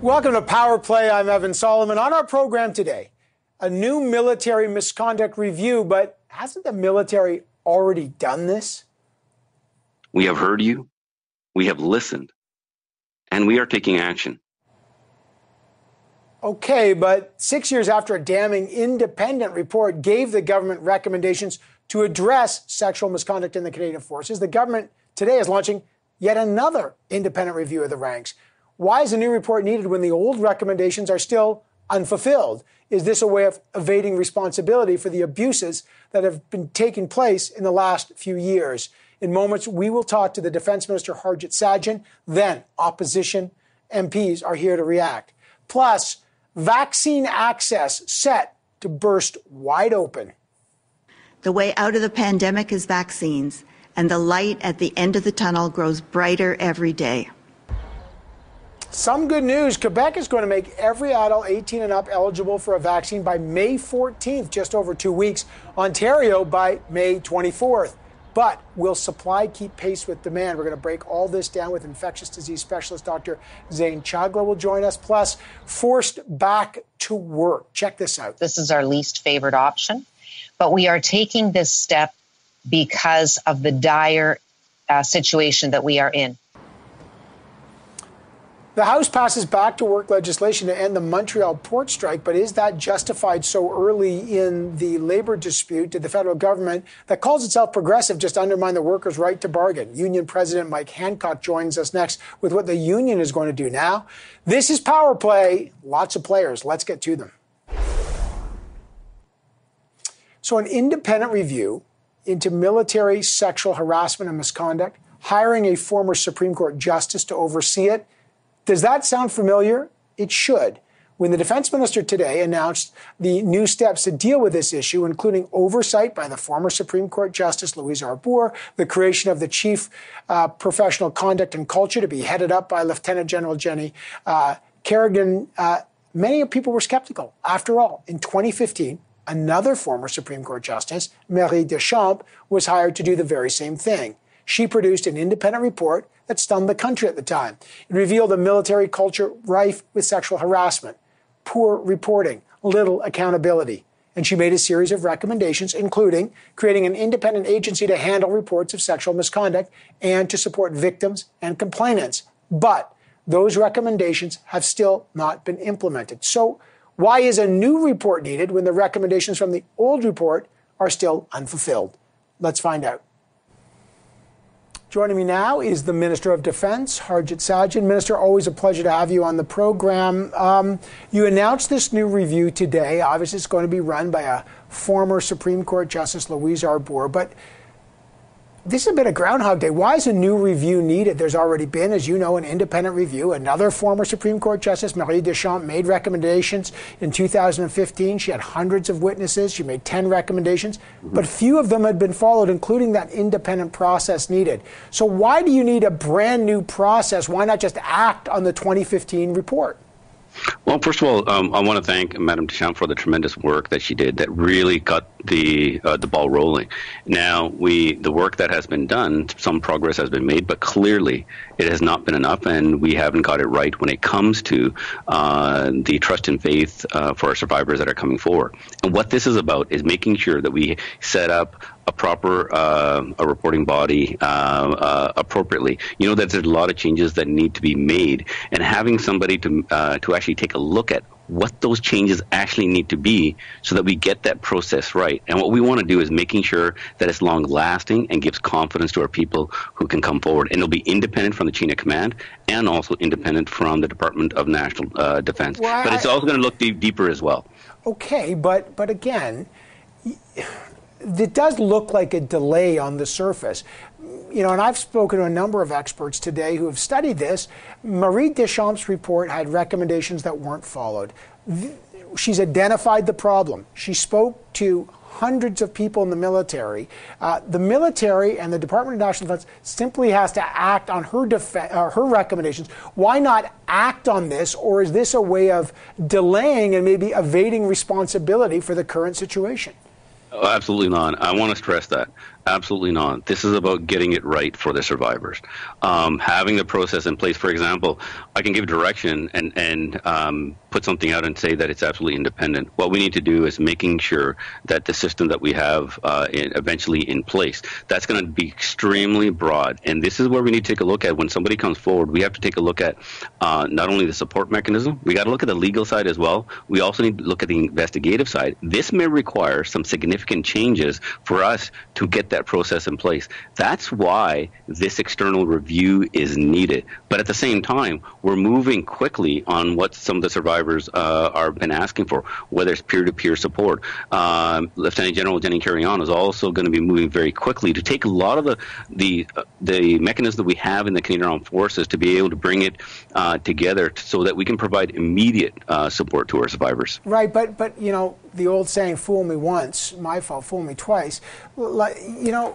Welcome to Power Play. I'm Evan Solomon. On our program today, a new military misconduct review, but hasn't the military already done this? We have heard you, we have listened, and we are taking action. Okay, but 6 years after a damning independent report gave the government recommendations to address sexual misconduct in the Canadian Forces, the government today is launching yet another independent review of the ranks. Why is a new report needed when the old recommendations are still unfulfilled? Is this a way of evading responsibility for the abuses that have been taking place in the last few years? In moments, we will talk to the Defence Minister, Harjit Sajjan. Then opposition MPs are here to react. Plus, vaccine access set to burst wide open. The way out of the pandemic is vaccines, and the light at the end of the tunnel grows brighter every day. Some good news. Quebec is going to make every adult 18 and up eligible for a vaccine by May 14th, just over 2 weeks. Ontario by May 24th. But will supply keep pace with demand? We're going to break all this down with infectious disease specialist Dr. Zain Chagla will join us. Plus, forced back to work. Check this out. This is our least favored option, but we are taking this step because of the dire situation that we are in. The House passes back to work legislation to end the Montreal port strike, but is that justified so early in the labor dispute? Did the federal government that calls itself progressive just undermine the workers' right to bargain? Union President Mike Hancock joins us next with what the union is going to do now. This is Power Play. Lots of players. Let's get to them. So an independent review into military sexual harassment and misconduct, hiring a former Supreme Court justice to oversee it. Does that sound familiar? It should. When the Defence Minister today announced the new steps to deal with this issue, including oversight by the former Supreme Court Justice Louise Arbour, the creation of the Chief Professional Conduct and Culture to be headed up by Lieutenant General Jenny Kerrigan, many people were skeptical. After all, in 2015, another former Supreme Court Justice, Marie Deschamps, was hired to do the very same thing. She produced an independent report that stunned the country at the time. It revealed a military culture rife with sexual harassment, poor reporting, little accountability. And she made a series of recommendations, including creating an independent agency to handle reports of sexual misconduct and to support victims and complainants. But those recommendations have still not been implemented. So why is a new report needed when the recommendations from the old report are still unfulfilled? Let's find out. Joining me now is the Minister of Defence, Harjit Sajjan. Minister, always a pleasure to have you on the program. You announced this new review today. Obviously, it's going to be run by a former Supreme Court Justice, Louise Arbour. But this has been a Groundhog Day. Why is a new review needed? There's already been, as you know, an independent review. Another former Supreme Court Justice, Marie Deschamps, made recommendations in 2015. She had hundreds of witnesses. She made 10 recommendations, but few of them had been followed, including that independent process needed. So why do you need a brand new process? Why not just act on the 2015 report? Well, first of all, I want to thank Madame Deschamps for the tremendous work that she did that really got the ball rolling. Now, the work that has been done, some progress has been made, but clearly it has not been enough, and we haven't got it right when it comes to the trust and faith for our survivors that are coming forward. And what this is about is making sure that we set up a proper a reporting body appropriately. You know that there's a lot of changes that need to be made, and having somebody to actually take a look at what those changes actually need to be so that we get that process right. And what we want to do is making sure that it's long-lasting and gives confidence to our people who can come forward. And it'll be independent from the chain of command and also independent from the Department of National Defense. Well, but it's also going to look deeper as well. Okay, but again, it does look like a delay on the surface. You know, and I've spoken to a number of experts today who have studied this. Marie Deschamps' report had recommendations that weren't followed. She's identified the problem. She spoke to hundreds of people in the military. The military and the Department of National Defense simply has to act on her recommendations. Why not act on this, or is this a way of delaying and maybe evading responsibility for the current situation? Oh, absolutely not. I want to stress that. Absolutely not. This is about getting it right for the survivors. Having the process in place. For example, I can give direction and put something out and say that it's absolutely independent. What we need to do is making sure that the system that we have eventually in place, that's going to be extremely broad. And this is where we need to take a look at when somebody comes forward. We have to take a look at not only the support mechanism, we got to look at the legal side as well. We also need to look at the investigative side. This may require some significant changes for us to get that process in place. That's why this external review is needed. But at the same time, we're moving quickly on what some of the survivors are been asking for, whether it's peer-to-peer support. Lieutenant General Jenny Carrion is also going to be moving very quickly to take a lot of the mechanisms that we have in the Canadian Armed Forces to be able to bring it together so that we can provide immediate support to our survivors. Right, but you know, the old saying, fool me once, my fault, fool me twice. You know,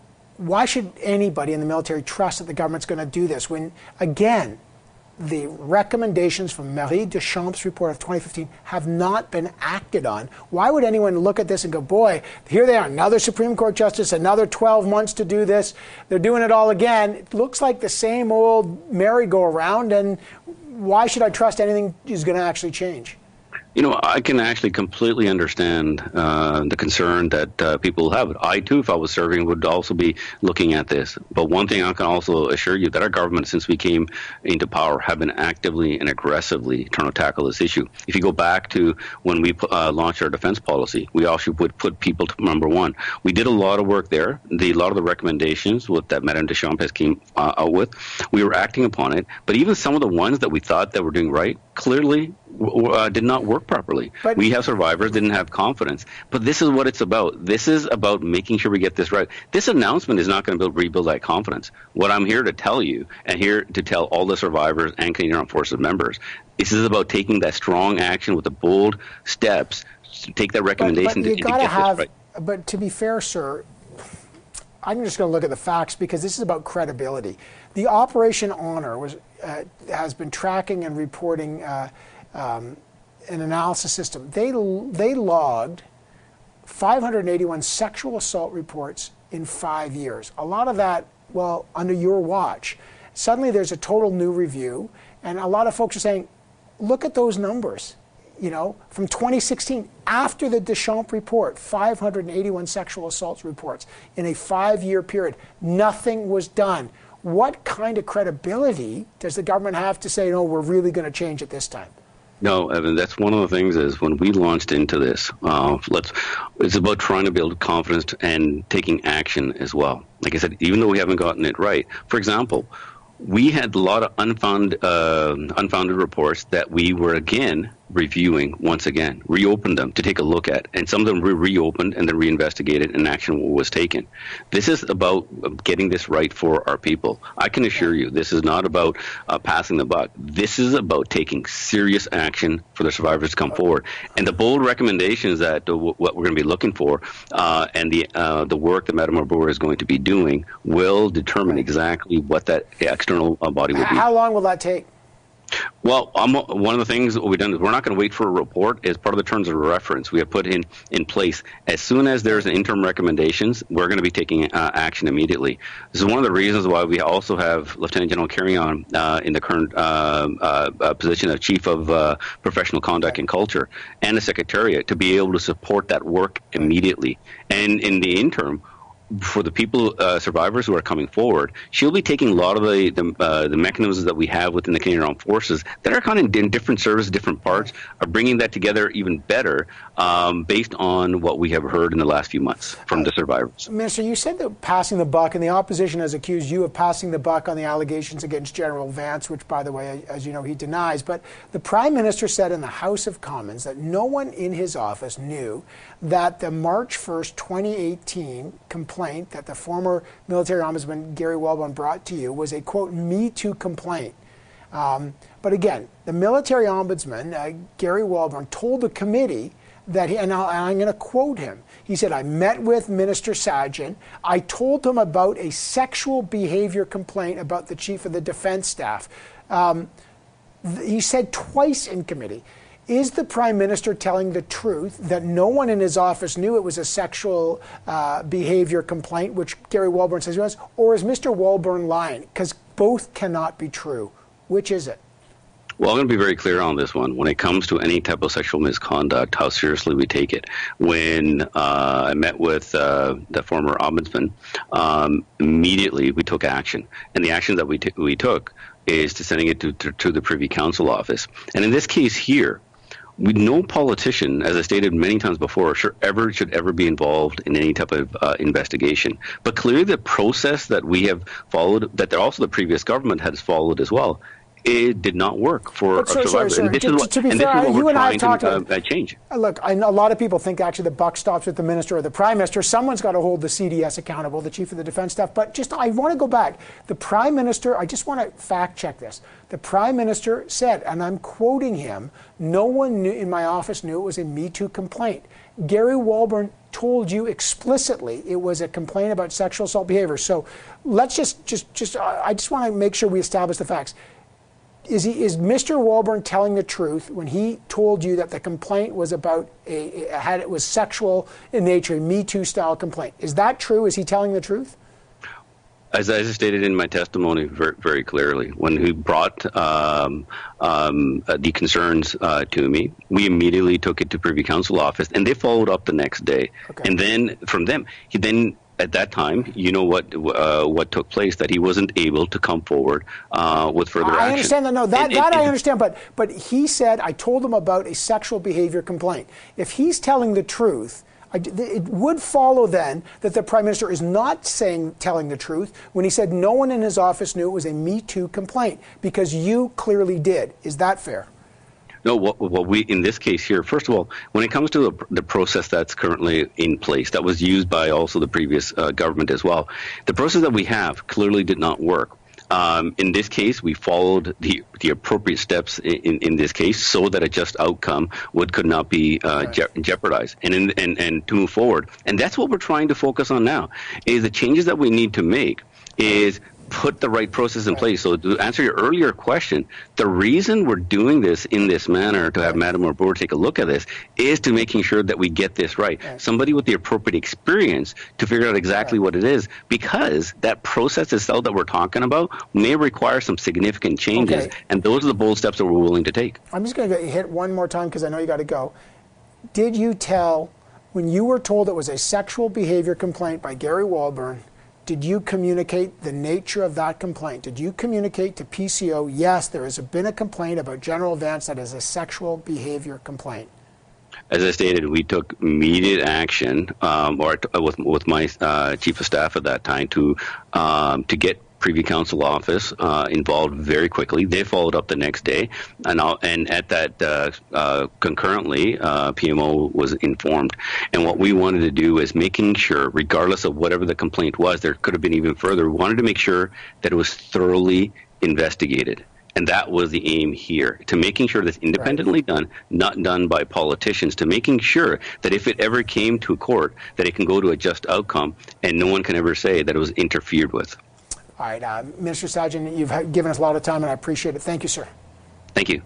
why should anybody in the military trust that the government's going to do this when, again, the recommendations from Marie Deschamps' report of 2015 have not been acted on? Why would anyone look at this and go, boy, here they are, another Supreme Court justice, another 12 months to do this. They're doing it all again. It looks like the same old merry-go-round, and why should I trust anything is going to actually change? You know, I can actually completely understand the concern that people have. I, too, if I was serving, would also be looking at this. But one thing I can also assure you that our government, since we came into power, have been actively and aggressively trying to tackle this issue. If you go back to when we launched our defense policy, we also would put people to number one. We did a lot of work there. A lot of the recommendations that Madame Deschamps has came out with, we were acting upon it. But even some of the ones that we thought that were doing right clearly did not work properly. But we have survivors didn't have confidence. But this is what it's about. This is about making sure we get this right. This announcement is not going to rebuild that confidence. What I'm here to tell you, and here to tell all the survivors and Canadian Armed Forces members, this is about taking that strong action with the bold steps to take that recommendation to get this right. But to be fair, sir, I'm just going to look at the facts because this is about credibility. The Operation Honor has been tracking and reporting an analysis system. They logged 581 sexual assault reports in 5 years. A lot of that, well, under your watch. Suddenly there's a total new review, and a lot of folks are saying, look at those numbers. You know, from 2016, after the Deschamps report, 581 sexual assaults reports in a 5-year period. Nothing was done. What kind of credibility does the government have to say, no, we're really going to change it this time? No, Evan, that's one of the things is when we launched into this, it's about trying to build confidence and taking action as well. Like I said, even though we haven't gotten it right, for example, we had a lot of unfounded reports that we were again reviewing once again, reopened them to take a look at, and some of them were reopened and then reinvestigated and action was taken. This is about getting this right for our people. I can assure you this is not about passing the buck. This is about taking serious action for the survivors to come forward. And the bold recommendations that what we're going to be looking for and the work that Madame Arbour is going to be doing will determine exactly what that external body will be. How long will that take? Well, one of the things that we've done is we're not going to wait for a report. As part of the terms of reference, we have put in place as soon as there's an interim recommendations, we're going to be taking action immediately. This is one of the reasons why we also have Lieutenant General Carrion in the current position of Chief of Professional Conduct and Culture and the Secretariat to be able to support that work immediately. And in the interim, for the people, survivors who are coming forward, she'll be taking a lot of the mechanisms that we have within the Canadian Armed Forces that are kind of in different services, different parts, are bringing that together even better based on what we have heard in the last few months from the survivors. Minister, you said that passing the buck, and the opposition has accused you of passing the buck on the allegations against General Vance, which, by the way, as you know, he denies. But the Prime Minister said in the House of Commons that no one in his office knew that the March 1st, 2018 complaint that the former military ombudsman Gary Wellborn brought to you was a, quote, Me Too complaint. But again, the military ombudsman, Gary Wellborn, told the committee that and I'm going to quote him. He said, I met with Minister Sajjan. I told him about a sexual behavior complaint about the Chief of the Defense Staff. He said twice in committee. Is the Prime Minister telling the truth that no one in his office knew it was a sexual behavior complaint, which Gary Walbourn says he was, or is Mr. Walbourn lying? Because both cannot be true. Which is it? Well, I'm going to be very clear on this one. When it comes to any type of sexual misconduct, how seriously we take it. When I met with the former ombudsman, immediately we took action. And the action that we took is to sending it to the Privy Council office. And in this case here, no politician, as I stated many times before, should ever be involved in any type of investigation. But clearly the process that we have followed, that also the previous government has followed as well, it did not work for survivors. To be fair, you and I have talked about change. Look, I know a lot of people think actually the buck stops with the minister or the prime minister. Someone's got to hold the CDS accountable, the chief of the defense staff. But I want to go back. The prime minister, I just want to fact check this. The prime minister said, and I'm quoting him, "No one in my office knew it was a Me Too complaint." Gary Walbourn told you explicitly it was a complaint about sexual assault behavior. So let's I just want to make sure we establish the facts. Is Mr. Walbourn telling the truth when he told you that the complaint was about it was sexual in nature, a Me Too style complaint? Is that true? Is he telling the truth? As I stated in my testimony very, very clearly, when he brought the concerns to me, we immediately took it to Privy Council office, and they followed up the next day. Okay. And then from them, at that time, you know what took place, that he wasn't able to come forward with further action. I understand that. No, I understand. But he said, I told him about a sexual behavior complaint. If he's telling the truth, it would follow then that the Prime Minister is not telling the truth when he said no one in his office knew it was a Me Too complaint, because you clearly did. Is that fair? No, what we, in this case here, first of all, when it comes to the process that's currently in place, that was used by also the previous government as well, the process that we have clearly did not work. In this case, we followed the appropriate steps in this case so that a just outcome could not be jeopardized and to move forward. And that's what we're trying to focus on now, is the changes that we need to make is put the right process in place. So to answer your earlier question, the reason we're doing this in this manner, to have Madam Arbour take a look at this, is to making sure that we get this right. Somebody with the appropriate experience to figure out exactly what it is, because that process itself that we're talking about may require some significant changes, and those are the bold steps that we're willing to take. I'm just going to hit one more time because I know you got to go. Did you tell, when you were told it was a sexual behavior complaint by Gary Walbourn, did you communicate the nature of that complaint? Did you communicate to PCO, yes, there has been a complaint about General Vance that is a sexual behavior complaint? As I stated, we took immediate action, with my chief of staff at that time, to get Privy Council office involved very quickly. They followed up the next day, and at that concurrently, PMO was informed. And what we wanted to do is making sure, regardless of whatever the complaint was, there could have been even further. We wanted to make sure that it was thoroughly investigated. And that was the aim here, to making sure that's independently done, not done by politicians, to making sure that if it ever came to court, that it can go to a just outcome, and no one can ever say that it was interfered with. All right, Minister Sajjan, you've given us a lot of time, and I appreciate it. Thank you, sir. Thank you.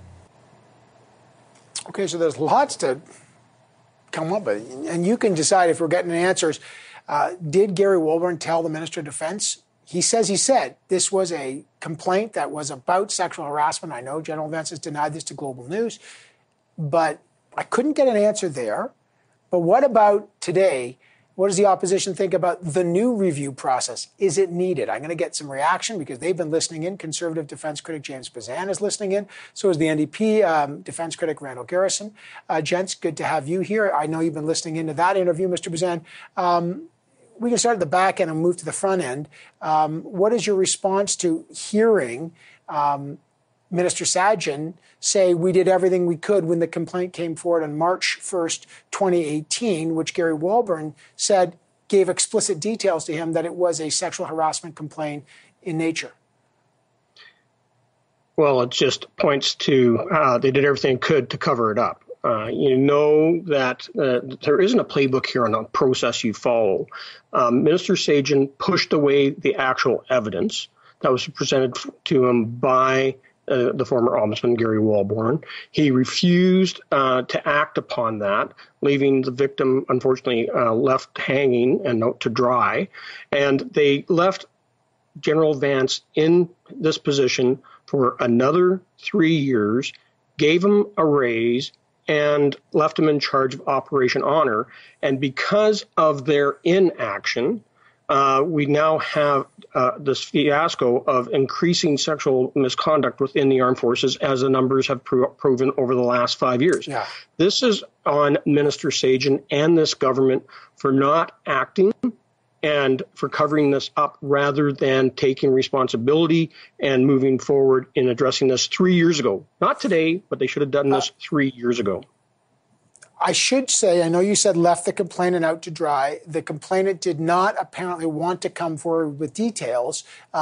Okay, so there's lots to come up with, and you can decide if we're getting answers. Did Gary Walbourn tell the Minister of Defense? He said this was a complaint that was about sexual harassment. I know General Vance has denied this to Global News, but I couldn't get an answer there. But what about today? What does the opposition think about the new review process? Is it needed? I'm going to get some reaction because they've been listening in. Conservative defense critic James Bazan is listening in. So is the NDP defense critic Randall Garrison. Gents, good to have you here. I know you've been listening into that interview, Mr. Bazan. We can start at the back end and move to the front end. What is your response to hearing Minister Sajjan say we did everything we could when the complaint came forward on March 1st, 2018, which Gary Walbourn said gave explicit details to him that it was a sexual harassment complaint in nature? Well, it just points to they did everything they could to cover it up. You know that there isn't a playbook here on the process you follow. Minister Sajjan pushed away the actual evidence that was presented to him by the former Ombudsman Gary Walbourne. He refused to act upon that, leaving the victim, unfortunately, left hanging and out to dry. And they left General Vance in this position for another 3 years, gave him a raise, and left him in charge of Operation Honor. And because of their inaction, we now have this fiasco of increasing sexual misconduct within the armed forces, as the numbers have proven over the last 5 years. Yeah. This is on Minister Sagen and this government for not acting and for covering this up rather than taking responsibility and moving forward in addressing this 3 years ago. Not today, but they should have done this 3 years ago. I should say, I know you said left the complainant out to dry. The complainant did not apparently want to come forward with details,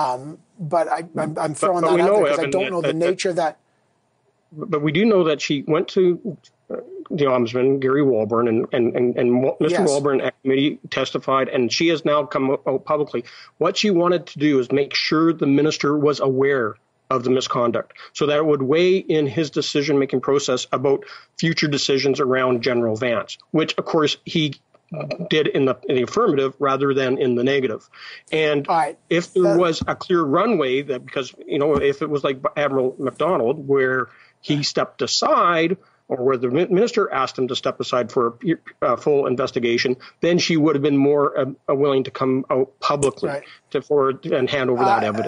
but I'm throwing that out there because I don't know the nature of that. But we do know that she went to the Ombudsman, Gary Walbourne, and Mr. Yes. Walbourne at committee testified, and she has now come out publicly. What she wanted to do is make sure the minister was aware of the misconduct, so that it would weigh in his decision-making process about future decisions around General Vance, which, of course, he did in the affirmative rather than in the negative. And if there was a clear runway, that because, if it was like Admiral MacDonald, where he stepped aside, or where the minister asked him to step aside for a full investigation, then she would have been more willing to come out publicly and hand over that evidence.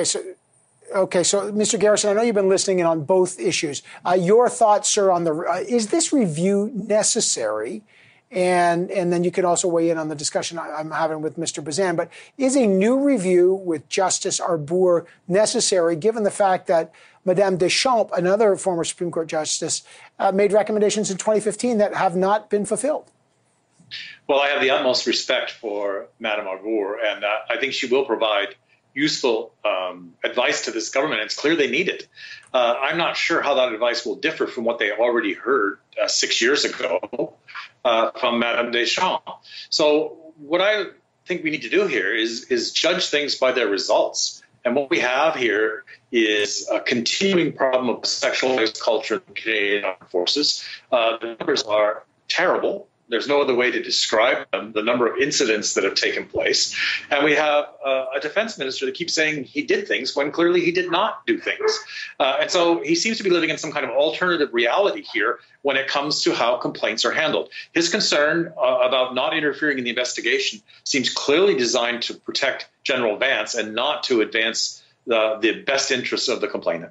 Okay, so Mr. Garrison, I know you've been listening in on both issues. Your thoughts, sir, on is this review necessary? And then you can also weigh in on the discussion I'm having with Mr. Bazan. But is a new review with Justice Arbour necessary, given the fact that Madame Deschamps, another former Supreme Court justice, made recommendations in 2015 that have not been fulfilled? Well, I have the utmost respect for Madame Arbour, and I think she will provide useful advice to this government. It's clear they need it. I'm not sure how that advice will differ from what they already heard 6 years ago from Madame Deschamps. So what I think we need to do here is judge things by their results. And what we have here is a continuing problem of sexualized culture in the Canadian Armed Forces. The numbers are terrible. There's no other way to describe them, the number of incidents that have taken place. And we have a defense minister that keeps saying he did things when clearly he did not do things. And so he seems to be living in some kind of alternative reality here when it comes to how complaints are handled. His concern about not interfering in the investigation seems clearly designed to protect General Vance and not to advance the best interests of the complainant.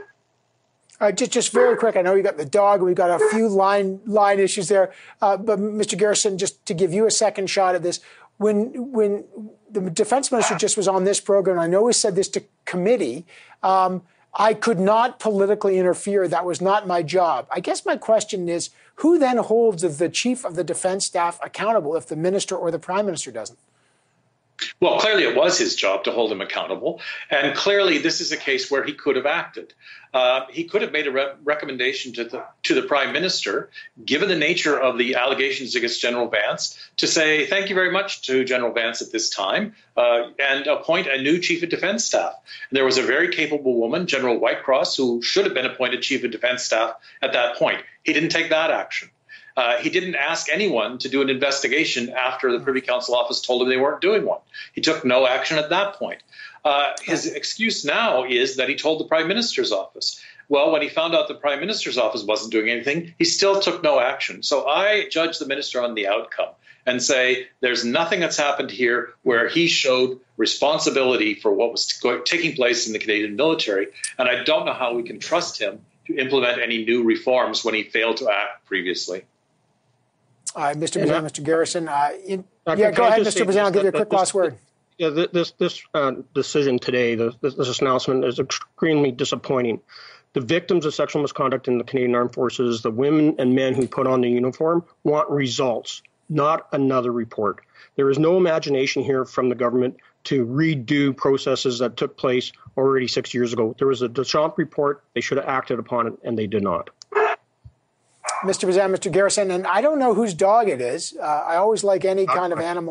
Just very quick, I know you got the dog, we've got a few line issues there, but Mr. Garrison, just to give you a second shot at this, when the defense minister just was on this program, I know he said this to committee, I could not politically interfere, that was not my job. I guess my question is, who then holds the chief of the defense staff accountable if the minister or the prime minister doesn't? Well, clearly it was his job to hold him accountable, and clearly this is a case where he could have acted. He could have made a recommendation to the Prime Minister, given the nature of the allegations against General Vance, to say thank you very much to General Vance at this time and appoint a new Chief of Defense Staff. And there was a very capable woman, General Whitecross, who should have been appointed Chief of Defense Staff at that point. He didn't take that action. He didn't ask anyone to do an investigation after the Privy Council office told him they weren't doing one. He took no action at that point. His excuse now is that he told the Prime Minister's office. Well, when he found out the Prime Minister's office wasn't doing anything, he still took no action. So I judge the minister on the outcome and say there's nothing that's happened here where he showed responsibility for what was taking place in the Canadian military. And I don't know how we can trust him to implement any new reforms when he failed to act previously. Mr. Bazan, Mr. Garrison. Go ahead, Mr. Bazan. I'll give you a quick last word. Yeah, this decision today, this announcement is extremely disappointing. The victims of sexual misconduct in the Canadian Armed Forces, the women and men who put on the uniform, want results, not another report. There is no imagination here from the government to redo processes that took place already 6 years ago. There was a Deschamps report. They should have acted upon it, and they did not. Mr. Bazan, Mr. Garrison, and I don't know whose dog it is. I always like any kind of animal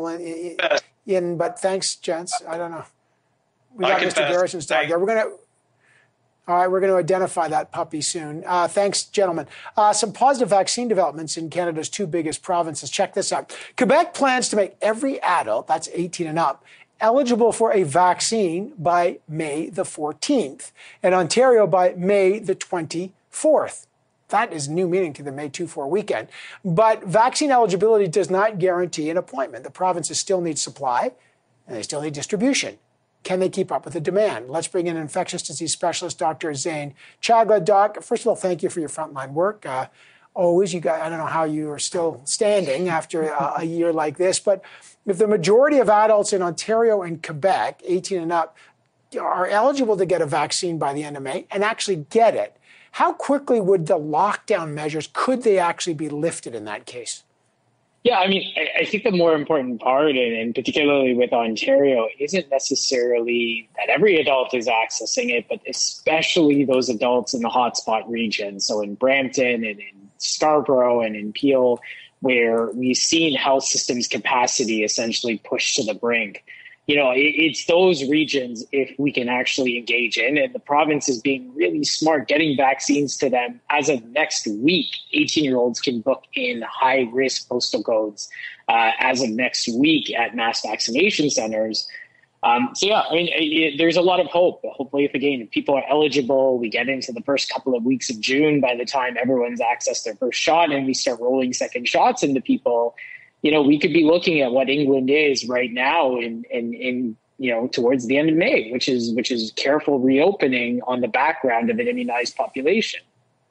but thanks, gents. I don't know. We got Mr. Garrison's dog there. All right, we're going to identify that puppy soon. Thanks, gentlemen. Some positive vaccine developments in Canada's two biggest provinces. Check this out. Quebec plans to make every adult, that's 18 and up, eligible for a vaccine by May the 14th, and Ontario by May the 24th. That is new meaning to the May 2-4 weekend. But vaccine eligibility does not guarantee an appointment. The provinces still need supply, and they still need distribution. Can they keep up with the demand? Let's bring in infectious disease specialist, Dr. Zain Chagla. Doc, first of all, thank you for your frontline work. Always, you guys, I don't know how you are still standing after a year like this, but if the majority of adults in Ontario and Quebec, 18 and up, are eligible to get a vaccine by the end of May and actually get it, how quickly would the lockdown measures, could they actually be lifted in that case? Yeah, I mean, I think the more important part, and particularly with Ontario, isn't necessarily that every adult is accessing it, but especially those adults in the hotspot region. So in Brampton and in Scarborough and in Peel, where we've seen health systems capacity essentially pushed to the brink. You know, it's those regions, if we can actually engage in, and the province is being really smart, getting vaccines to them. As of next week, 18-year-olds can book in high-risk postal codes as of next week at mass vaccination centers. So, yeah, I mean, there's a lot of hope. Hopefully, if people are eligible, we get into the first couple of weeks of June, by the time everyone's accessed their first shot and we start rolling second shots into people, you know, we could be looking at what England is right now in you know, towards the end of May, which is careful reopening on the background of an immunized population.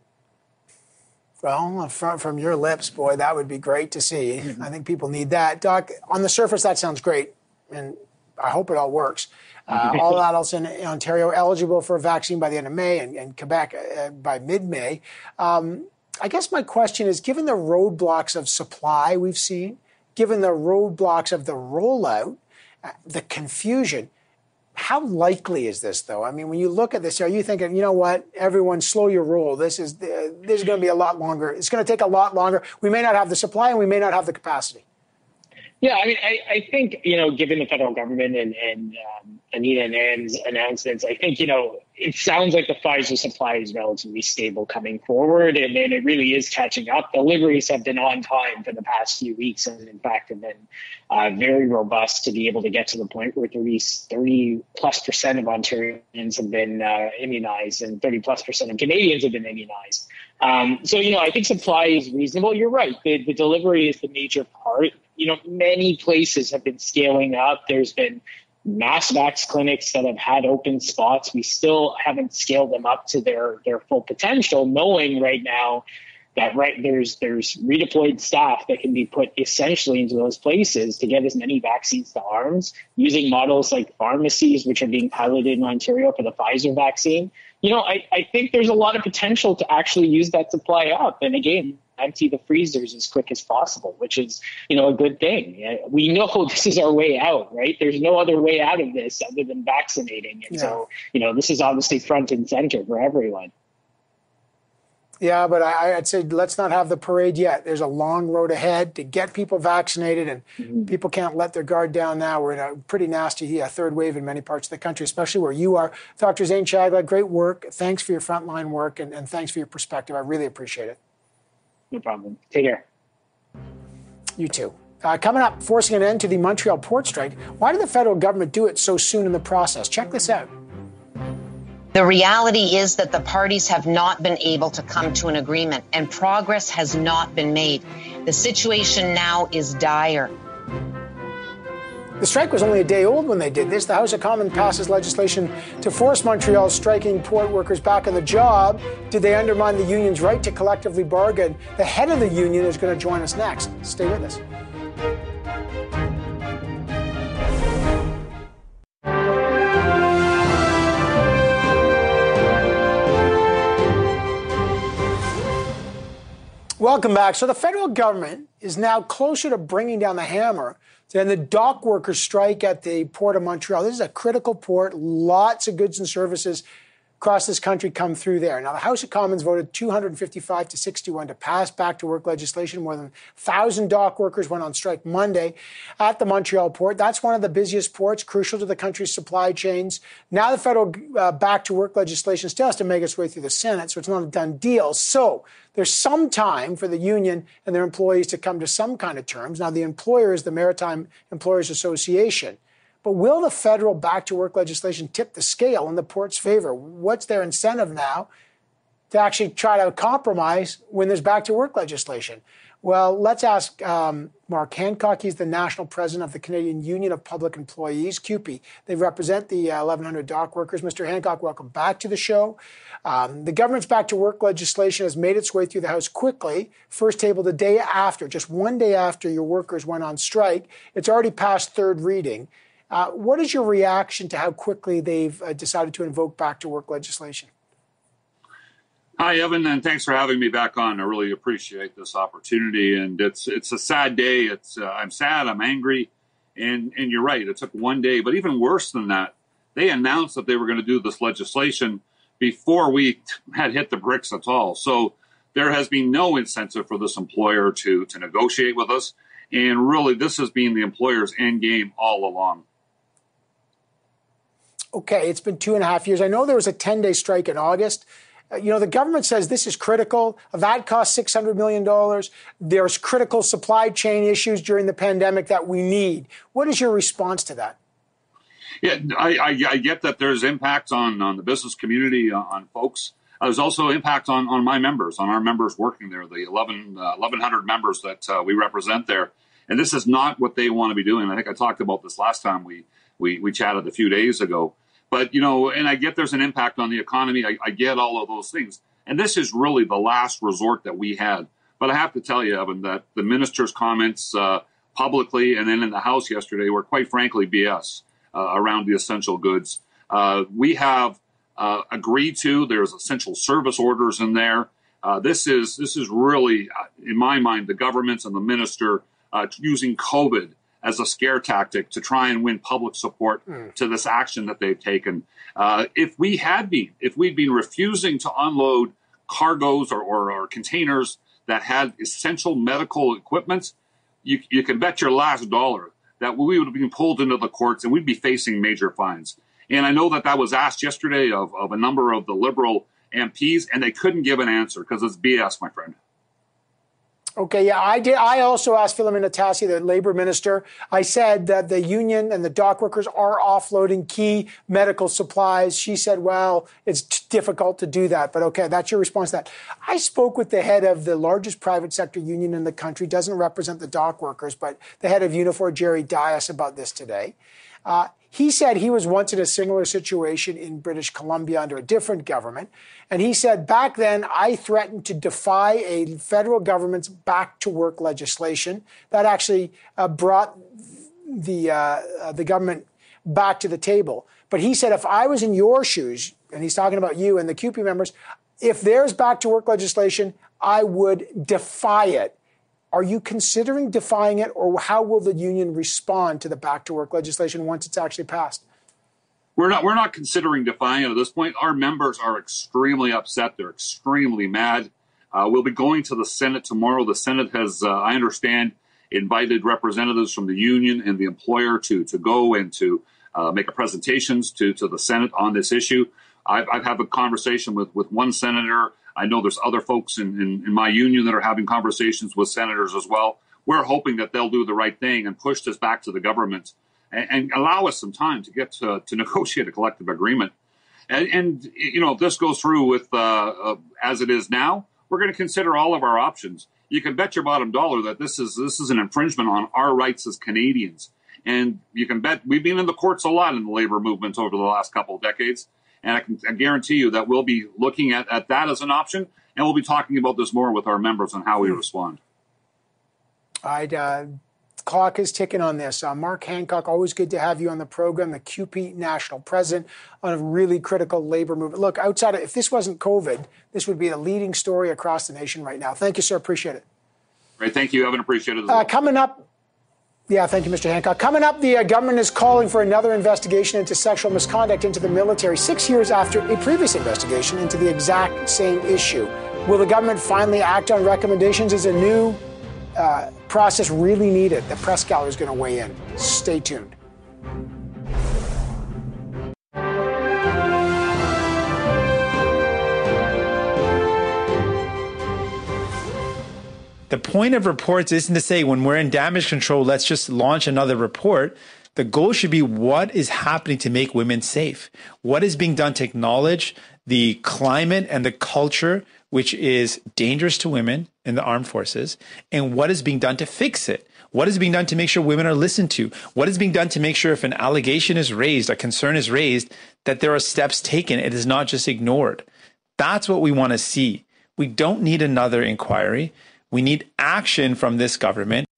Well, from your lips, boy, that would be great to see. Mm-hmm. I think people need that. Doc, on the surface, that sounds great, and I hope it all works. All adults in Ontario eligible for a vaccine by the end of May, and Quebec by mid-May. I guess my question is, given the roadblocks of supply we've seen, given the roadblocks of the rollout, the confusion, how likely is this, though? I mean, when you look at this, are you thinking, you know what, everyone slow your roll. This is going to be a lot longer. It's going to take a lot longer. We may not have the supply and we may not have the capacity. Yeah, I mean, I think, you know, given the federal government and Anita Annand's announcements, I think, you know, it sounds like the Pfizer supply is relatively stable coming forward, and it really is catching up. Deliveries have been on time for the past few weeks, and in fact have been very robust to be able to get to the point where 30+% of Ontarians have been immunized and 30+% of Canadians have been immunized. So, you know, I think supply is reasonable. You're right. The delivery is the major part. You know, many places have been scaling up. There's been mass vax clinics that have had open spots. We still haven't scaled them up to their full potential, knowing right now that there's redeployed staff that can be put essentially into those places to get as many vaccines to arms, using models like pharmacies, which are being piloted in Ontario for the Pfizer vaccine. You know, I think there's a lot of potential to actually use that supply up. And again, empty the freezers as quick as possible, which is, you know, a good thing. We know this is our way out, right? There's no other way out of this other than vaccinating. And so, you know, this is obviously front and center for everyone. Yeah, but I'd say let's not have the parade yet. There's a long road ahead to get people vaccinated, and people can't let their guard down now. We're in a pretty nasty third wave in many parts of the country, especially where you are. Dr. Zain Chagla, great work. Thanks for your frontline work, and thanks for your perspective. I really appreciate it. No problem. Take care. You too. Coming up, forcing an end to the Montreal port strike. Why did the federal government do it so soon in the process? Check this out. The reality is that the parties have not been able to come to an agreement, and progress has not been made. The situation now is dire. The strike was only a day old when they did this. The House of Commons passes legislation to force Montreal's striking port workers back on the job. Did they undermine the union's right to collectively bargain? The head of the union is going to join us next. Stay with us. Welcome back. So the federal government is now closer to bringing down the hammer than the dock workers strike at the Port of Montreal. This is a critical port, lots of goods and services across this country come through there. Now, the House of Commons voted 255 to 61 to pass back-to-work legislation. More than 1,000 dock workers went on strike Monday at the Montreal port. That's one of the busiest ports, crucial to the country's supply chains. Now the federal back-to-work legislation still has to make its way through the Senate, so it's not a done deal. So there's some time for the union and their employees to come to some kind of terms. Now, the employer is the Maritime Employers Association. But will the federal back-to-work legislation tip the scale in the port's favor? What's their incentive now to actually try to compromise when there's back-to-work legislation? Well, let's ask Mark Hancock. He's the national president of the Canadian Union of Public Employees, CUPE. They represent the 1,100 dock workers. Mr. Hancock, welcome back to the show. The government's back-to-work legislation has made its way through the House quickly. First tabled the day after, just one day after your workers went on strike. It's already passed third reading. What is your reaction to how quickly they've decided to invoke back-to-work legislation? Hi, Evan, and thanks for having me back on. I really appreciate this opportunity, and it's a sad day. I'm sad, I'm angry, and you're right. It took one day, but even worse than that, they announced that they were going to do this legislation before we had hit the bricks at all. So there has been no incentive for this employer to negotiate with us, and really this has been the employer's end game all along. Okay, it's been 2.5 years. I know there was a 10-day strike in August. The government says this is critical. That cost $600 million. There's critical supply chain issues during the pandemic that we need. What is your response to that? Yeah, I get that there's impact on the business community, on folks. There's also impact on my members, on our members working there, the 1,100 members that we represent there. And this is not what they want to be doing. I think I talked about this last time we chatted a few days ago. But, and I get there's an impact on the economy. I get all of those things. And this is really the last resort that we had. But I have to tell you, Evan, that the minister's comments publicly and then in the House yesterday were quite frankly BS around the essential goods. We have agreed to, there's essential service orders in there. This is really, in my mind, the government and the minister using COVID as a scare tactic to try and win public support to this action that they've taken. If we'd been refusing to unload cargoes or containers that had essential medical equipment, you can bet your last dollar that we would have been pulled into the courts and we'd be facing major fines. And I know that was asked yesterday of a number of the Liberal MPs, and they couldn't give an answer because it's BS, my friend. Okay, yeah, I did. I also asked Philomena Tassi, the Labour Minister. I said that the union and the dock workers are offloading key medical supplies. She said, well, it's difficult to do that. But okay, that's your response to that. I spoke with the head of the largest private sector union in the country, doesn't represent the dock workers, but the head of Unifor, Jerry Dias, about this today. He said he was once in a similar situation in British Columbia under a different government. And he said, back then, I threatened to defy a federal government's back-to-work legislation. That actually brought the government back to the table. But he said, if I was in your shoes, and he's talking about you and the CUPE members, if there's back-to-work legislation, I would defy it. Are you considering defying it, or how will the union respond to the back-to-work legislation once it's actually passed? We're not considering defying it at this point. Our members are extremely upset. They're extremely mad. We'll be going to the Senate tomorrow. The Senate has, I understand, invited representatives from the union and the employer to go and to make a presentations to the Senate on this issue. I've had a conversation with one senator. I know there's other folks in my union that are having conversations with senators as well. We're hoping that they'll do the right thing and push this back to the government and allow us some time to get to negotiate a collective agreement. And if this goes through with as it is now, we're going to consider all of our options. You can bet your bottom dollar that this is an infringement on our rights as Canadians. And you can bet we've been in the courts a lot in the labor movement over the last couple of decades. And I guarantee you that we'll be looking at that as an option, and we'll be talking about this more with our members on how we respond. Clock is ticking on this. Mark Hancock, always good to have you on the program, the CUPE national president on a really critical labor movement. Look, if this wasn't COVID, this would be the leading story across the nation right now. Thank you, sir. Appreciate it. Great. Thank you, Evan. Appreciate it as well. Coming up. Yeah, thank you, Mr. Hancock. Coming up, the government is calling for another investigation into sexual misconduct into the military 6 years after a previous investigation into the exact same issue. Will the government finally act on recommendations? Is a new process really needed? The press gallery is going to weigh in. Stay tuned. The point of reports isn't to say when we're in damage control, let's just launch another report. The goal should be what is happening to make women safe? What is being done to acknowledge the climate and the culture which is dangerous to women in the armed forces? And what is being done to fix it? What is being done to make sure women are listened to? What is being done to make sure if an allegation is raised, a concern is raised, that there are steps taken? It is not just ignored. That's what we want to see. We don't need another inquiry. We need action from this government.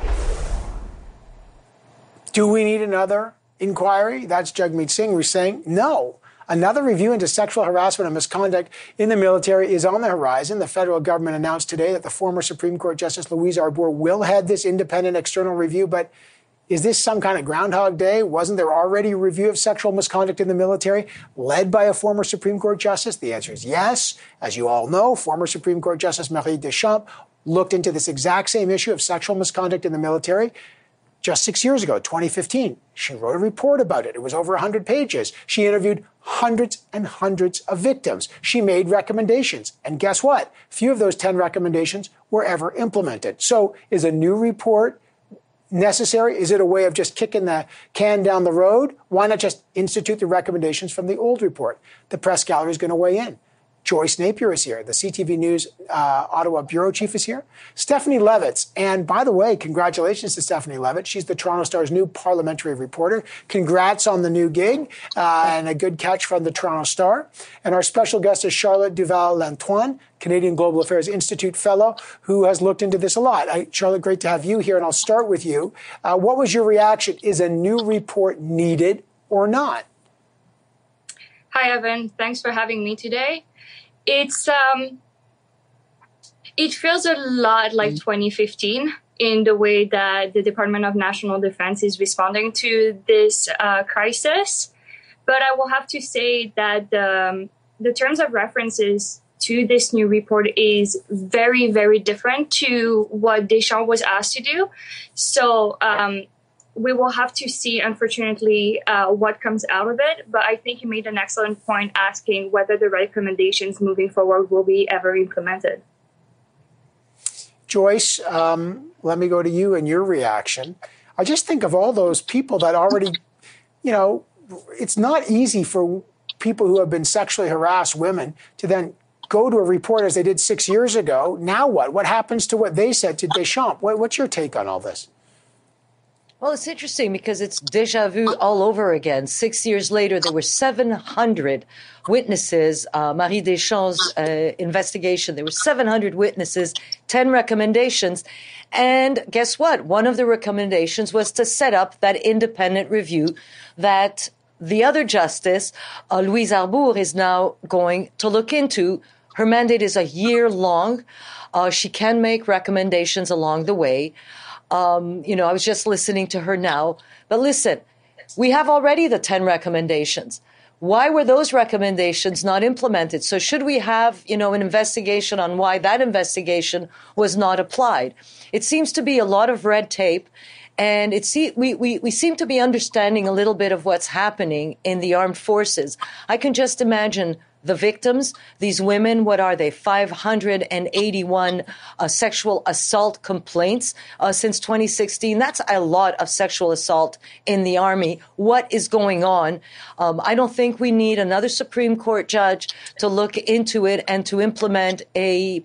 Do we need another inquiry? That's Jagmeet Singh. We're saying no. Another review into sexual harassment and misconduct in the military is on the horizon. The federal government announced today that the former Supreme Court Justice Louise Arbour will head this independent external review. But is this some kind of Groundhog Day? Wasn't there already a review of sexual misconduct in the military led by a former Supreme Court Justice? The answer is yes. As you all know, former Supreme Court Justice Marie Deschamps looked into this exact same issue of sexual misconduct in the military just 6 years ago, 2015. She wrote a report about it. It was over 100 pages. She interviewed hundreds and hundreds of victims. She made recommendations. And guess what? Few of those 10 recommendations were ever implemented. So is a new report necessary? Is it a way of just kicking the can down the road? Why not just institute the recommendations from the old report? The press gallery is going to weigh in. Joyce Napier is here. The CTV News Ottawa bureau chief is here. Stephanie Levitz. And by the way, congratulations to Stephanie Levitz. She's the Toronto Star's new parliamentary reporter. Congrats on the new gig and a good catch from the Toronto Star. And our special guest is Charlotte Duval-Lantoine, Canadian Global Affairs Institute fellow, who has looked into this a lot. Charlotte, great to have you here. And I'll start with you. What was your reaction? Is a new report needed or not? Hi, Evan. Thanks for having me today. It feels a lot like 2015 in the way that the Department of National Defense is responding to this crisis. But I will have to say that the terms of references to this new report is very, very different to what Deschamps was asked to do. So we will have to see, unfortunately, what comes out of it. But I think you made an excellent point asking whether the recommendations moving forward will be ever implemented. Joyce, let me go to you and your reaction. I just think of all those people that already, it's not easy for people who have been sexually harassed women to then go to a report as they did 6 years ago. Now what? What happens to what they said to Deschamps? What's your take on all this? Well, it's interesting because it's déjà vu all over again. 6 years later, there were 700 witnesses. Marie Deschamps' investigation, there were 700 witnesses, 10 recommendations. And guess what? One of the recommendations was to set up that independent review that the other justice, Louise Arbour, is now going to look into. Her mandate is a year long. She can make recommendations along the way. I was just listening to her now. But listen, we have already the 10 recommendations. Why were those recommendations not implemented? So should we have, an investigation on why that investigation was not applied? It seems to be a lot of red tape. And we seem to be understanding a little bit of what's happening in the armed forces. I can just imagine the victims, these women, what are they, 581 sexual assault complaints since 2016. That's a lot of sexual assault in the Army. What is going on? I don't think we need another Supreme Court judge to look into it and to implement a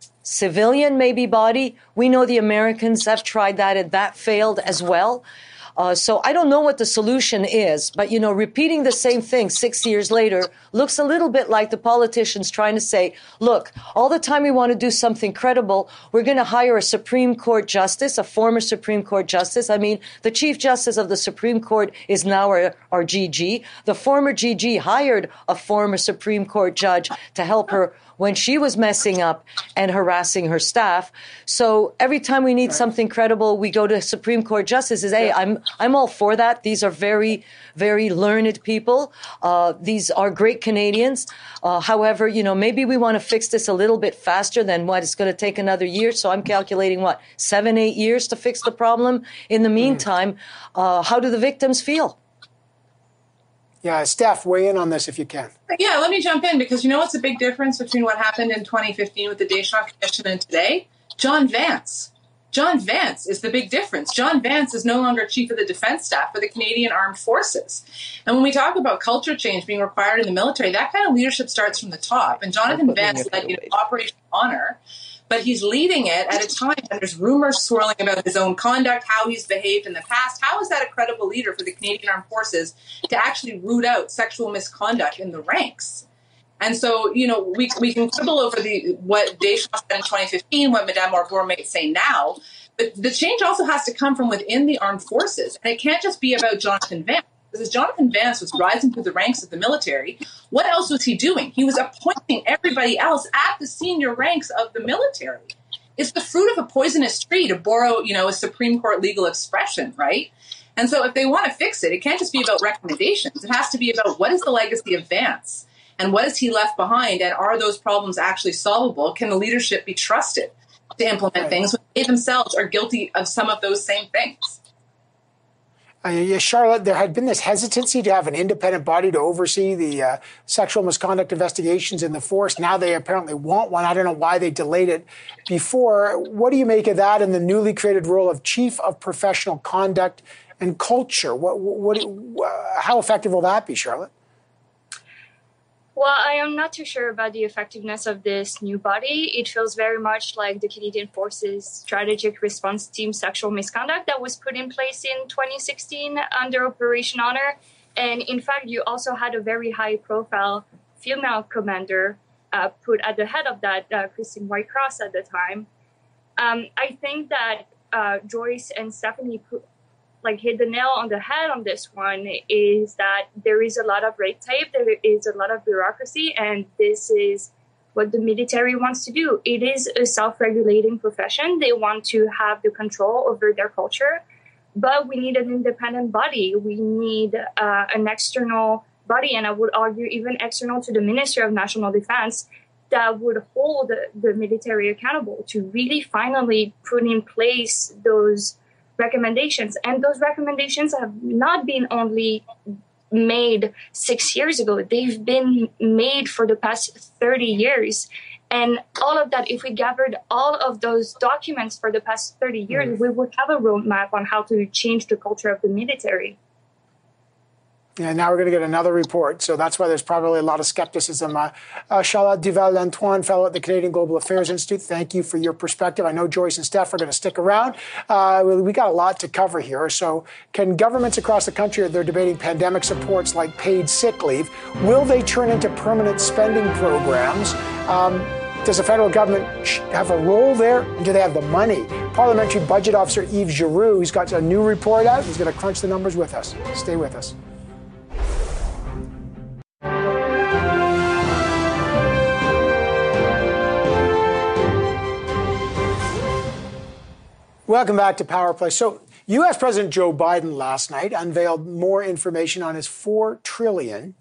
civilian maybe body. We know the Americans have tried that and that failed as well. So I don't know what the solution is, but, repeating the same thing 6 years later looks a little bit like the politicians trying to say, look, all the time we want to do something credible, we're going to hire a Supreme Court justice, a former Supreme Court justice. I mean, the Chief Justice of the Supreme Court is now our GG. The former GG hired a former Supreme Court judge to help her when she was messing up and harassing her staff. So every time we need something credible, we go to Supreme Court justices. Hey, I'm all for that. These are very, very learned people. These are great Canadians. However, maybe we want to fix this a little bit faster than what it's going to take another year. So I'm calculating 7-8 years to fix the problem. In the meantime, how do the victims feel? Yeah, Steph, weigh in on this if you can. Yeah, let me jump in because what's a big difference between what happened in 2015 with the Deschamps Commission and today? John Vance. John Vance is the big difference. John Vance is no longer chief of the defense staff for the Canadian Armed Forces. And when we talk about culture change being required in the military, that kind of leadership starts from the top. And Jonathan Vance led Operation Honor, but he's leading it at a time when there's rumors swirling about his own conduct, how he's behaved in the past. How is that a credible leader for the Canadian Armed Forces to actually root out sexual misconduct in the ranks? And so, we can quibble over what Deschamps said in 2015, what Madame Arbour may say now, but the change also has to come from within the armed forces. And it can't just be about Jonathan Vance. Because as Jonathan Vance was rising through the ranks of the military, what else was he doing? He was appointing everybody else at the senior ranks of the military. It's the fruit of a poisonous tree, to borrow, a Supreme Court legal expression, right? And so if they want to fix it, it can't just be about recommendations. It has to be about what is the legacy of Vance and what has he left behind, and are those problems actually solvable? Can the leadership be trusted to implement things when they themselves are guilty of some of those same things? Charlotte, there had been this hesitancy to have an independent body to oversee the sexual misconduct investigations in the force. Now they apparently want one. I don't know why they delayed it before. What do you make of that and the newly created role of Chief of Professional Conduct and Culture? How effective will that be, Charlotte? Well, I am not too sure about the effectiveness of this new body. It feels very much like the Canadian Forces Strategic Response Team Sexual Misconduct that was put in place in 2016 under Operation Honor. And in fact, you also had a very high-profile female commander put at the head of that, Christine Whitecross at the time. I think that Joyce and Stephanie hit the nail on the head on this one, is that there is a lot of red tape, there is a lot of bureaucracy, and this is what the military wants to do. It is a self-regulating profession. They want to have the control over their culture, but we need an independent body. We need an external body, and I would argue even external to the Ministry of National Defense, that would hold the military accountable to really finally put in place those recommendations. And those recommendations have not been only made 6 years ago. They've been made for the past 30 years. And all of that, if we gathered all of those documents for the past 30 years, we would have a roadmap on how to change the culture of the military. And now we're going to get another report. So that's why there's probably a lot of skepticism. Charlotte Duval-Lantoine, fellow at the Canadian Global Affairs Institute, thank you for your perspective. I know Joyce and Steph are going to stick around. We got a lot to cover here. So can governments across the country, they're debating pandemic supports like paid sick leave. Will they turn into permanent spending programs? Does the federal government have a role there? And do they have the money? Parliamentary Budget Officer Yves Giroux, who's got a new report out. He's going to crunch the numbers with us. Stay with us. Welcome back to Power Play. So, U.S. President Joe Biden last night unveiled more information on his $4 trillion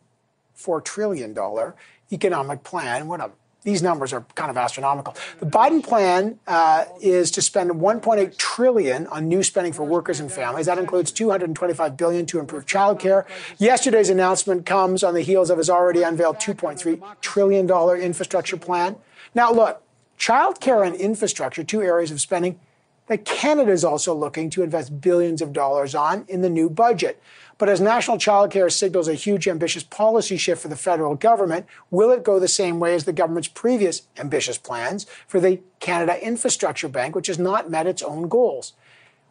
economic plan. These numbers are kind of astronomical. The Biden plan is to spend $1.8 trillion on new spending for workers and families. That includes $225 billion to improve childcare. Yesterday's announcement comes on the heels of his already unveiled $2.3 trillion infrastructure plan. Now, look, childcare and infrastructure, two areas of spending that Canada is also looking to invest billions of dollars on in the new budget. But as national childcare signals a huge ambitious policy shift for the federal government, will it go the same way as the government's previous ambitious plans for the Canada Infrastructure Bank, which has not met its own goals?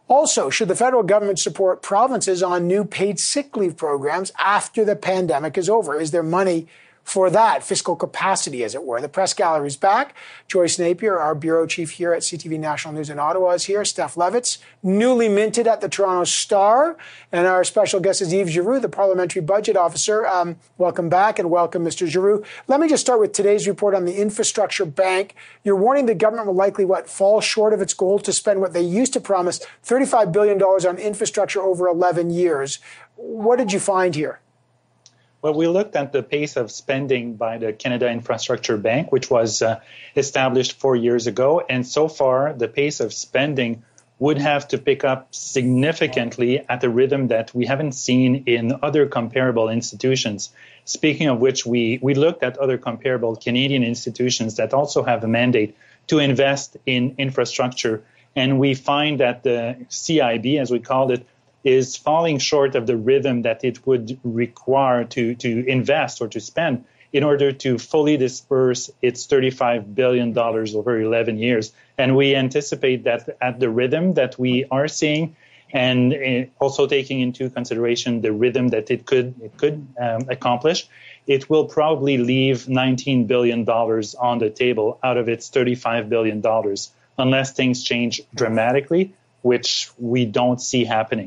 Also, should the federal government support provinces on new paid sick leave programs after the pandemic is over? Is there money for that, fiscal capacity, as it were? The press gallery's back. Joyce Napier, our bureau chief here at CTV National News in Ottawa, is here. Steph Levitz, newly minted at the Toronto Star. And our special guest is Yves Giroux, the parliamentary budget officer. Welcome back and welcome, Mr. Giroux. Let me just start with today's report on the infrastructure bank. You're warning the government will likely, fall short of its goal to spend what they used to promise, $35 billion on infrastructure over 11 years. What did you find here? Well, we looked at the pace of spending by the Canada Infrastructure Bank, which was established 4 years ago. And so far, the pace of spending would have to pick up significantly at a rhythm that we haven't seen in other comparable institutions. Speaking of which, we looked at other comparable Canadian institutions that also have a mandate to invest in infrastructure. And we find that the CIB, as we called it, is falling short of the rhythm that it would require to invest or to spend in order to fully disperse its $35 billion over 11 years. And we anticipate that at the rhythm that we are seeing, and also taking into consideration the rhythm that it could accomplish, it will probably leave $19 billion on the table out of its $35 billion, unless things change dramatically, which we don't see happening.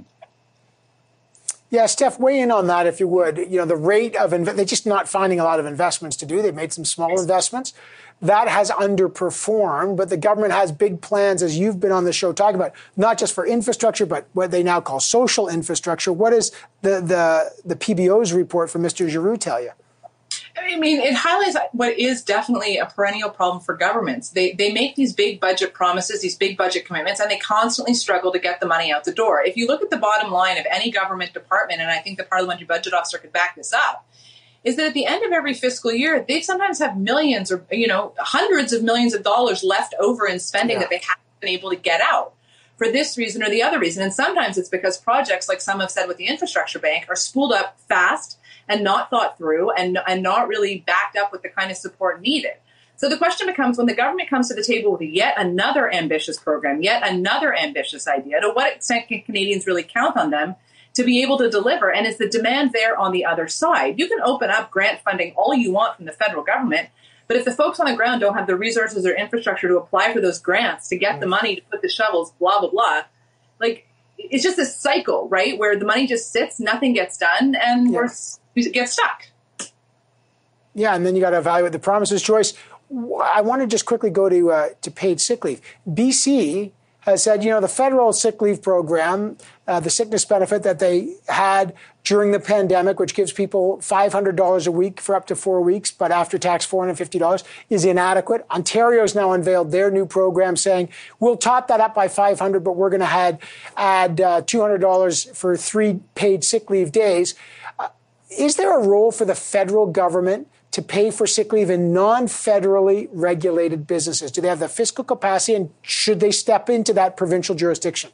Yeah, Steph, weigh in on that if you would. You know, the rate of they're just not finding a lot of investments to do. They've made some small investments. That has underperformed, but the government has big plans, as you've been on the show talking about, not just for infrastructure, but what they now call social infrastructure. What does the PBO's report from Mr. Giroux tell you? I mean, it highlights what is definitely a perennial problem for governments. They make these big budget promises, these big budget commitments, and they constantly struggle to get the money out the door. If you look at the bottom line of any government department, and I think the parliamentary budget officer could back this up, is that at the end of every fiscal year, they sometimes have millions or, hundreds of millions of dollars left over in spending that they haven't been able to get out for this reason or the other reason. And sometimes it's because projects, like some have said with the infrastructure bank, are spooled up fast and not thought through and not really backed up with the kind of support needed. So the question becomes, when the government comes to the table with yet another ambitious program, yet another ambitious idea, to what extent can Canadians really count on them to be able to deliver? And is the demand there on the other side? You can open up grant funding all you want from the federal government, but if the folks on the ground don't have the resources or infrastructure to apply for those grants, to get the money, to put the shovels, blah, blah, blah, it's just a cycle, right, where the money just sits, nothing gets done, and we get stuck. Yeah, and then you got to evaluate the promises. Joyce, I want to just quickly go to paid sick leave. BC has said, the federal sick leave program, the sickness benefit that they had during the pandemic, which gives people $500 a week for up to 4 weeks, but after tax $450, is inadequate. Ontario's now unveiled their new program saying, we'll top that up by $500, but we're going to add $200 for 3 paid sick leave days. Is there a role for the federal government to pay for sick leave in non-federally regulated businesses? Do they have the fiscal capacity, and should they step into that provincial jurisdiction?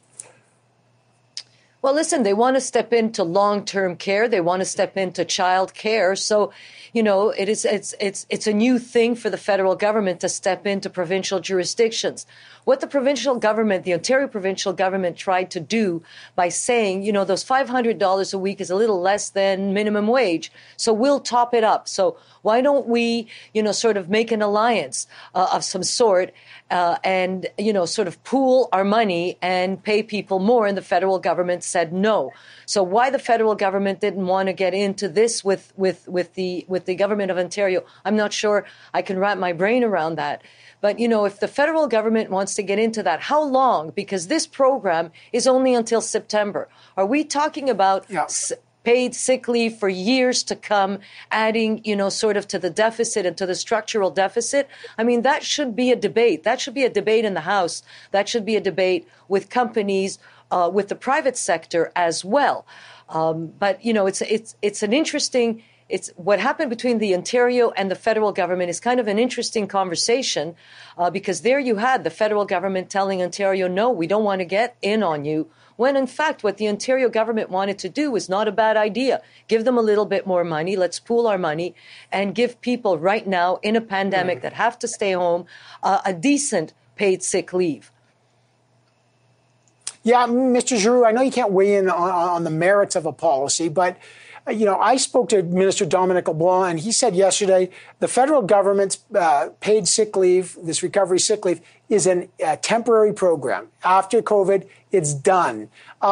Well, listen, they want to step into long-term care. They want to step into child care. So, it's a new thing for the federal government to step into provincial jurisdictions. What the provincial government, the Ontario provincial government, tried to do by saying, those $500 a week is a little less than minimum wage, so we'll top it up. So why don't we, sort of make an alliance of some sort and, sort of pool our money and pay people more? And the federal government said no. So why the federal government didn't want to get into this with the government of Ontario, I'm not sure. I can wrap my brain around that. But, if the federal government wants to get into that, how long? Because this program is only until September. Are we talking about paid sick leave for years to come, adding, sort of to the deficit and to the structural deficit? I mean, that should be a debate. That should be a debate in the House. That should be a debate with companies, with the private sector as well. But, it's an interesting... It's what happened between the Ontario and the federal government is kind of an interesting conversation because there you had the federal government telling Ontario, no, we don't want to get in on you, when in fact what the Ontario government wanted to do was not a bad idea. Give them a little bit more money. Let's pool our money and give people right now in a pandemic that have to stay home a decent paid sick leave. Yeah, Mr. Giroux, I know you can't weigh in on the merits of a policy, but I spoke to Minister Dominic LeBlanc, and he said yesterday the federal government's paid sick leave, this recovery sick leave, is a temporary program. After COVID, it's done.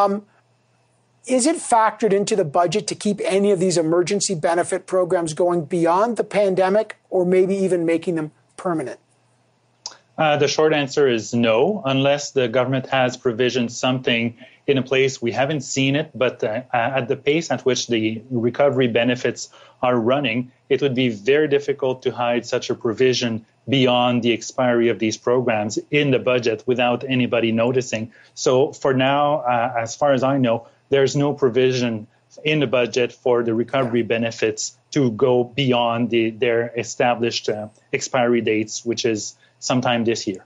Is it factored into the budget to keep any of these emergency benefit programs going beyond the pandemic, or maybe even making them permanent? The short answer is no, unless the government has provisioned something in a place. We haven't seen it, but at the pace at which the recovery benefits are running, it would be very difficult to hide such a provision beyond the expiry of these programs in the budget without anybody noticing. So for now, as far as I know, there's no provision in the budget for the recovery benefits to go beyond their established expiry dates, which is sometime this year.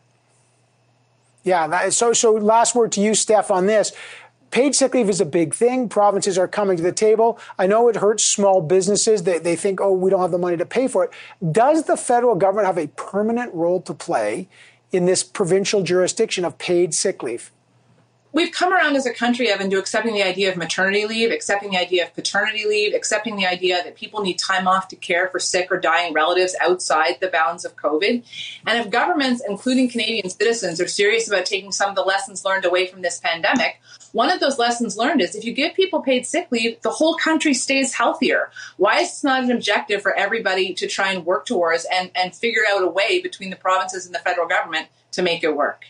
Yeah, so last word to you, Steph, on this. Paid sick leave is a big thing. Provinces are coming to the table. I know it hurts small businesses. They think, oh, we don't have the money to pay for it. Does the federal government have a permanent role to play in this provincial jurisdiction of paid sick leave? We've come around as a country, Evan, to accepting the idea of maternity leave, accepting the idea of paternity leave, accepting the idea that people need time off to care for sick or dying relatives outside the bounds of COVID. And if governments, including Canadian citizens, are serious about taking some of the lessons learned away from this pandemic, one of those lessons learned is if you give people paid sick leave, the whole country stays healthier. Why is this not an objective for everybody to try and work towards and figure out a way between the provinces and the federal government to make it work?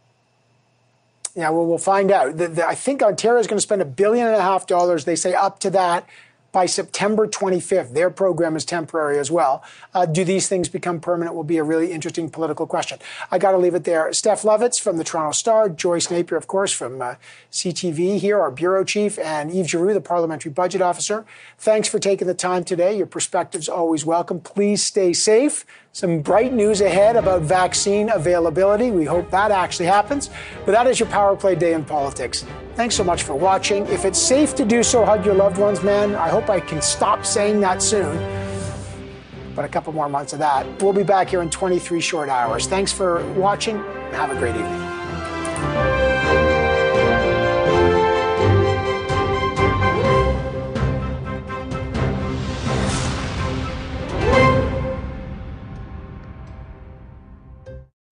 Yeah, well, we'll find out. I think Ontario is going to spend $1.5 billion. They say up to that by September 25th. Their program is temporary as well. Do these things become permanent will be a really interesting political question. I got to leave it there. Steph Levitz from the Toronto Star, Joyce Napier, of course, from CTV here, our bureau chief, and Yves Giroux, the parliamentary budget officer. Thanks for taking the time today. Your perspective's always welcome. Please stay safe. Some bright news ahead about vaccine availability. We hope that actually happens. But that is your Power Play Day in Politics. Thanks so much for watching. If it's safe to do so, hug your loved ones, man. I hope I can stop saying that soon. But a couple more months of that. We'll be back here in 23 short hours. Thanks for watching. Have a great evening.